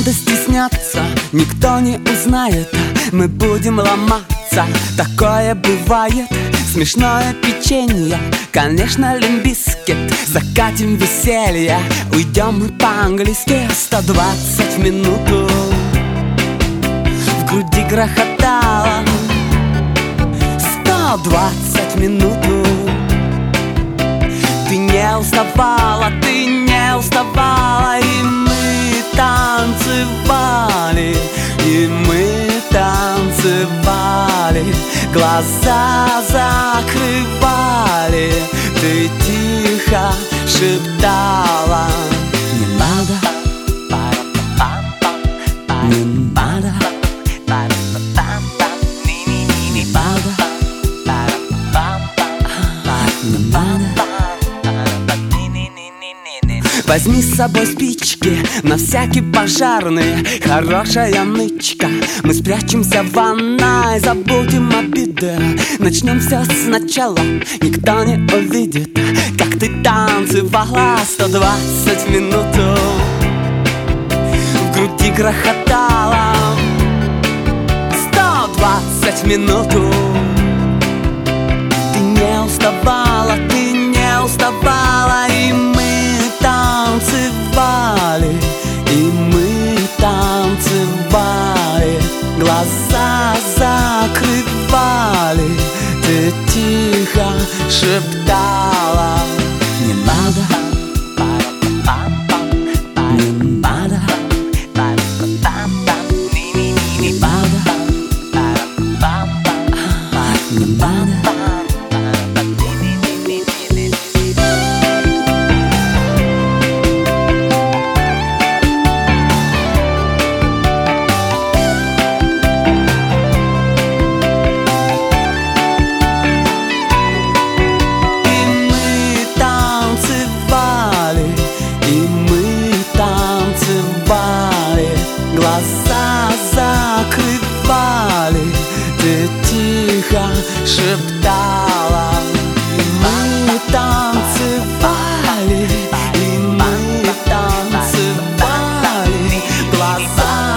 надо стесняться, никто не узнает. Мы будем ломаться, такое бывает. Смешное печенье, конечно, Limp Bizkit. Закатим веселье, уйдем мы по-английски. 120 в минуту в груди грохотало. 120 в минуту. Ты не уставала, ты не уставала. И мы танцевали, и мы танцевали. Глаза закрывали, ты тихо шептала: не надо, не надо, не надо, не надо. Возьми с собой спички, на всякий пожарный. Хорошая нычка, мы спрячемся в ванной. Забудем обиды, начнем все сначала. Никто не увидит, как ты танцевала. 120 в минуту в груди грохотала. 120 в минуту. Ты не уставала, ты не уставала. И мы танцевали, и мы танцевали. Глаза закрывали, ты тихо шептала: не надо, не надо, не надо, не надо. Глаза закрывали, ты тихо шептала. И мы танцевали, и мы танцевали. Глаза